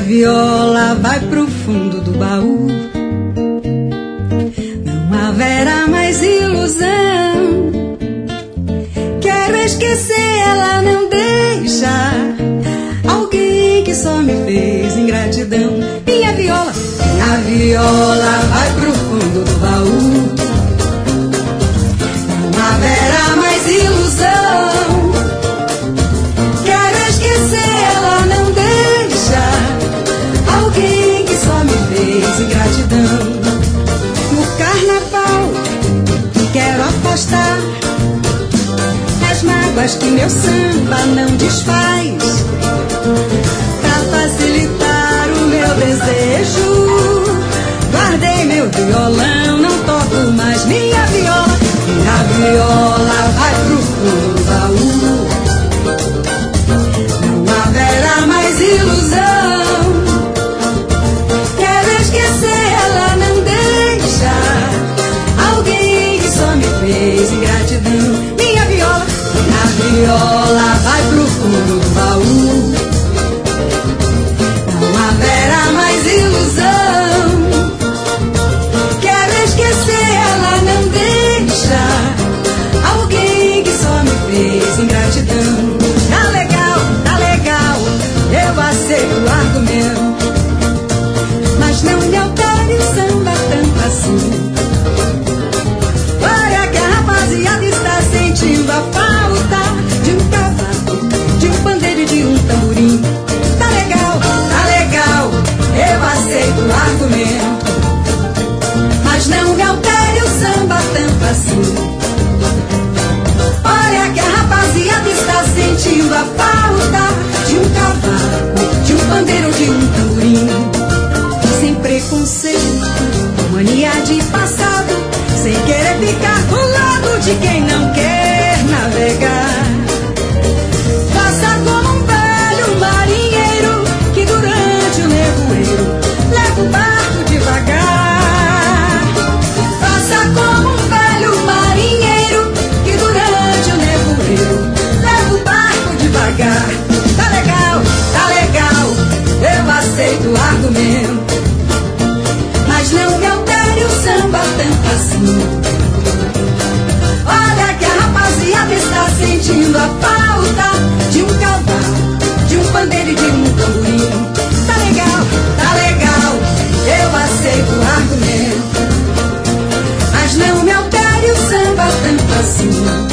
viola vai pro fundo do baú. Não haverá mais ilusão. Quero esquecer, ela não deixa. Alguém que só me fez ingratidão. Minha viola vai pro fundo do baú. Não haverá mais ilusão. Quero esquecer, ela não deixa. Alguém que só me fez ingratidão. No carnaval quero afastar as mágoas que meu samba não desfaz. Pra facilitar o meu desejo, guardei meu violão, não toco mais minha viola. Minha viola vai pro fundo do baú. Não haverá mais ilusão. Quero esquecer, ela não deixa. Alguém que só me fez ingratidão. Minha viola vai pro fundo do baú. Não haverá mais ilusão. Quero esquecer, ela não deixa. Alguém que só me fez ingratidão. Tá legal, eu aceito o argumento. Mas não me altere o samba tanto assim. Olha que a rapaziada está sentindo a falta de um cavaco, de um pandeiro e de um tamborim. Tá legal, eu aceito o argumento. Mas não me altere o samba tanto assim. Olha que a rapaziada está sentindo a falta de um cavaco, de um pandeiro, de um tamborim. Sem preconceito, mania de passado, sem querer ficar do lado de quem não quer navegar. Faça como um velho marinheiro que durante o nevoeiro leva o barco devagar. Faça como um velho marinheiro que durante o nevoeiro leva o barco devagar. Tá legal, eu aceito o argumento. Mas não me altere o samba tanto assim. Olha que a rapaziada está sentindo a falta de um cavalo, de um pandeiro e de um tamborim. Tá legal, eu aceito o argumento. Mas não me altere o samba tanto assim.